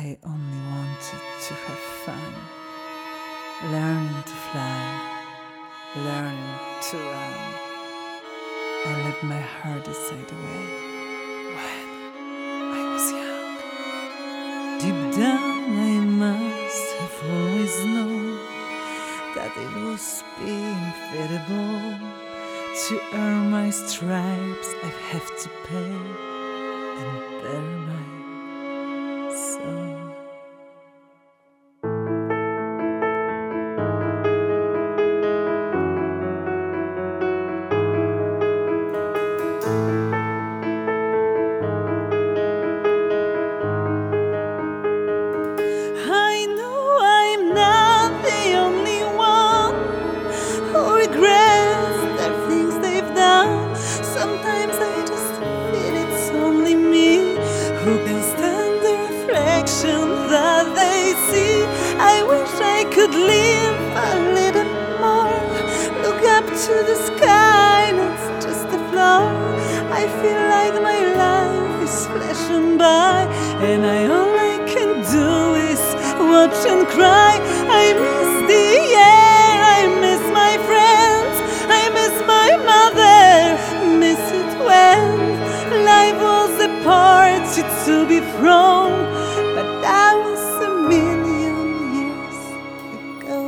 I only wanted to have fun, learning to fly, learning to run. I let my heart decide the way when I was young. Deep down I must have always known that it was inevitable. To earn my stripes I have to pay and bear my soul. I know I'm not the only one who regrets the things they've done. Sometimes I just feel it's only me who can stand the reflection that they see. I wish I could live a little more, look up to the sky, not just the floor. I feel like my life is flashing by, and all I can do is watch and cry. I miss the air, I miss my friends, I miss my mother, miss it when life was a party to be thrown, but that was a million years ago.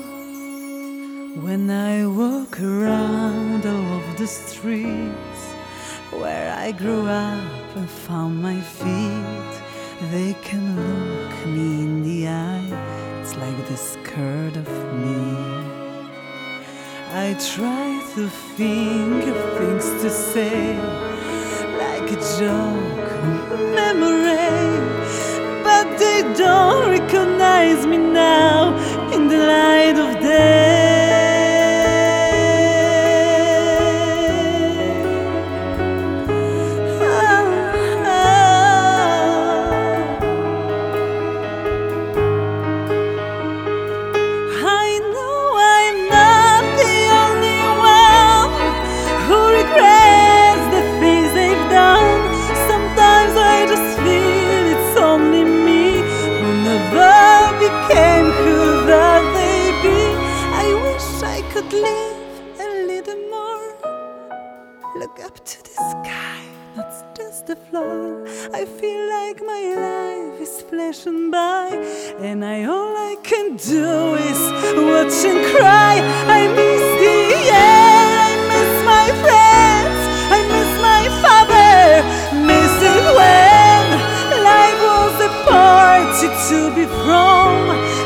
When I walk around all of the streets where I grew up and found my feet, they can look me in the eye, it's like they're scared of me. I try to think of things to say, like a joke or memory, but they don't recognize me now in the light of day. Became who that they be. I wish I could live a little more, look up to the sky, not just the floor. I feel like my life is flashing by, and all I can do is watch and cry. I miss the air, I miss my friends, I miss my father, miss it when life was a party to be thrown.